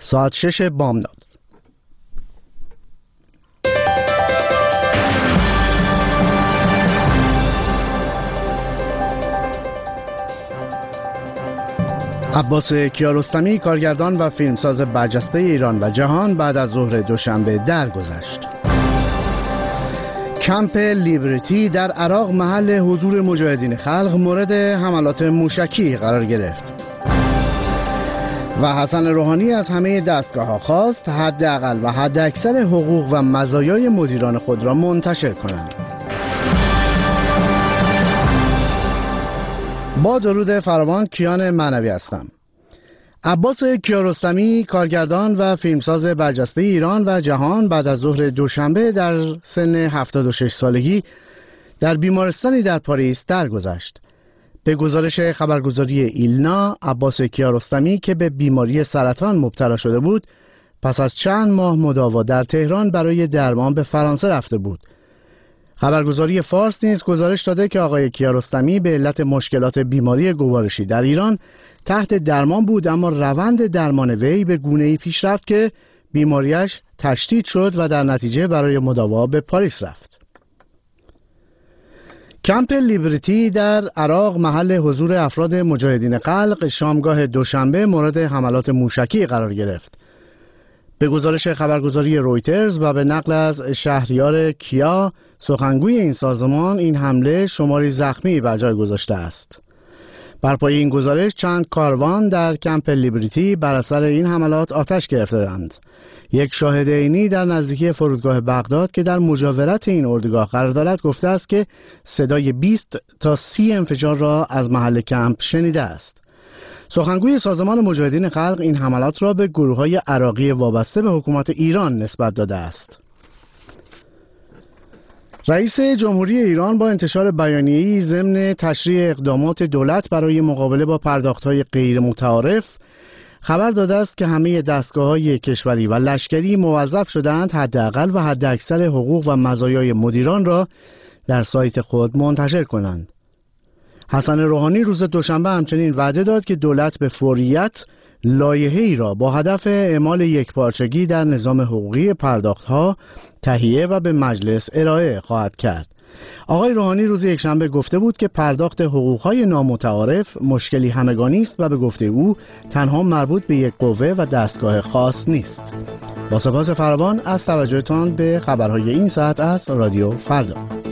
ساعت 6 بامداد. عباس کیارستمی، کارگردان و فیلمساز برجسته ایران و جهان، بعد از ظهر دوشنبه درگذشت. کمپ لیبرتی در عراق محل حضور مجاهدین خلق مورد حملات موشکی قرار گرفت و حسن روحانی از همه دستگاه‌ها خواست حداقل و حداکثر حقوق و مزایای مدیران خود را منتشر کنند. با درود فراوان، کیان معنوی هستم. عباس کیارستمی، کارگردان و فیلمساز برجسته ایران و جهان، بعد از ظهر دوشنبه در سن 76 سالگی در بیمارستانی در پاریس درگذشت. به گزارش خبرگزاری ایلنا، عباس کیارستمی که به بیماری سرطان مبتلا شده بود، پس از چند ماه مداوا در تهران برای درمان به فرانسه رفته بود. خبرگزاری فارس نیز گزارش داده که آقای کیارستمی به علت مشکلات بیماری گوارشی در ایران تحت درمان بود، اما روند درمان وی به گونه‌ای پیش رفت که بیماریش تشدید شد و در نتیجه برای مداوا به پاریس رفت. کمپ لیبرتی در عراق محل حضور افراد مجاهدین خلق شامگاه دوشنبه مورد حملات موشکی قرار گرفت. به گزارش خبرگزاری رویترز و به نقل از شهریار کیا، سخنگوی این سازمان، این حمله شماری زخمی بر جای گذاشته است. بر پایه این گزارش چند کاروان در کمپ لیبرتی بر اثر این حملات آتش گرفته‌اند. یک شاهد عینی در نزدیکی فرودگاه بغداد که در مجاورت این اردوگاه قرار دارد گفته است که صدای 20 تا 30 انفجار را از محل کمپ شنیده است. سخنگوی سازمان مجاهدین خلق این حملات را به گروه‌های عراقی وابسته به حکومت ایران نسبت داده است. رئیس جمهوری ایران با انتشار بیانیه‌ای ضمن تشریح اقدامات دولت برای مقابله با پرداخت‌های غیر متعارف خبر داده است که همه دستگاه‌های کشوری و لشکری موظف شدند حداقل و حداکثر حقوق و مزایای مدیران را در سایت خود منتشر کنند. حسن روحانی روز دوشنبه همچنین وعده داد که دولت به فوریت لایحه‌ای را با هدف اعمال یکپارچگی در نظام حقوقی پرداخت‌ها تهیه و به مجلس ارائه خواهد کرد. آقای روحانی روز یکشنبه گفته بود که پرداخت حقوق‌های نامتعارف مشکلی همگانی است و به گفته او تنها مربوط به یک قوه و دستگاه خاص نیست. با سپاس فراوان از توجهتان به خبرهای این ساعت از رادیو فردا.